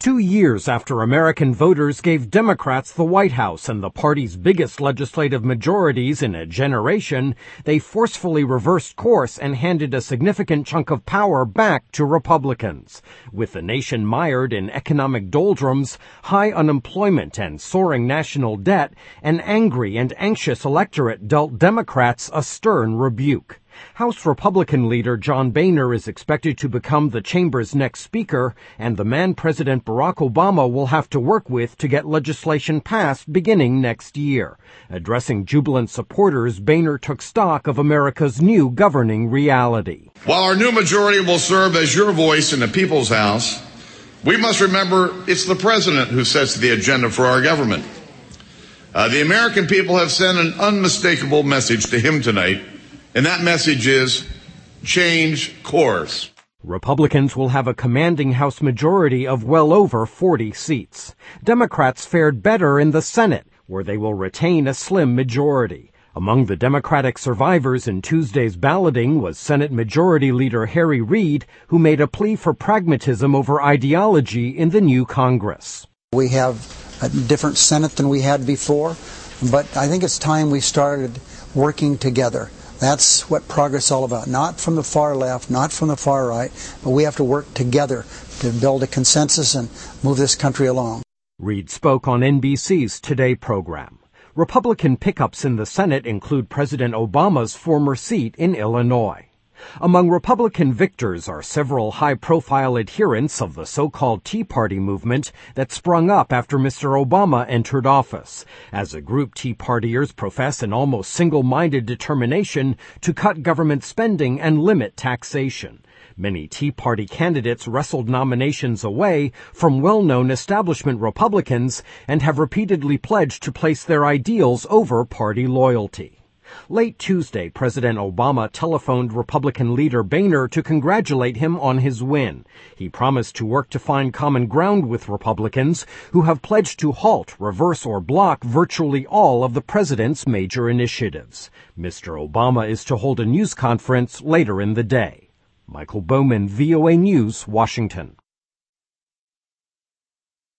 2 years after American voters gave Democrats the White House and the party's biggest legislative majorities in a generation, they forcefully reversed course and handed a significant chunk of power back to Republicans. With the nation mired in economic doldrums, high unemployment and soaring national debt, an angry and anxious electorate dealt Democrats a stern rebuke. House Republican leader John Boehner is expected to become the chamber's next speaker, and the man President Barack Obama will have to work with to get legislation passed beginning next year. Addressing jubilant supporters, Boehner took stock of America's new governing reality. While our new majority will serve as your voice in the People's House, we must remember it's the president who sets the agenda for our government. The American people have sent an unmistakable message to him tonight. And that message is change course. Republicans will have a commanding House majority of well over 40 seats. Democrats fared better in the Senate, where they will retain a slim majority. Among the Democratic survivors in Tuesday's balloting was Senate Majority Leader Harry Reid, who made a plea for pragmatism over ideology in the new Congress. We have a different Senate than we had before, but I think it's time we started working together. That's what progress is all about. Not from the far left, not from the far right, but we have to work together to build a consensus and move this country along. Reid spoke on NBC's Today program. Republican pickups in the Senate include President Obama's former seat in Illinois. Among Republican victors are several high-profile adherents of the so-called Tea Party movement that sprung up after Mr. Obama entered office. As a group, Tea Partiers profess an almost single-minded determination to cut government spending and limit taxation. Many Tea Party candidates wrestled nominations away from well-known establishment Republicans and have repeatedly pledged to place their ideals over party loyalty. Late Tuesday, President Obama telephoned Republican leader Boehner to congratulate him on his win. He promised to work to find common ground with Republicans who have pledged to halt, reverse, or block virtually all of the president's major initiatives. Mr. Obama is to hold a news conference later in the day. Michael Bowman, VOA News, Washington.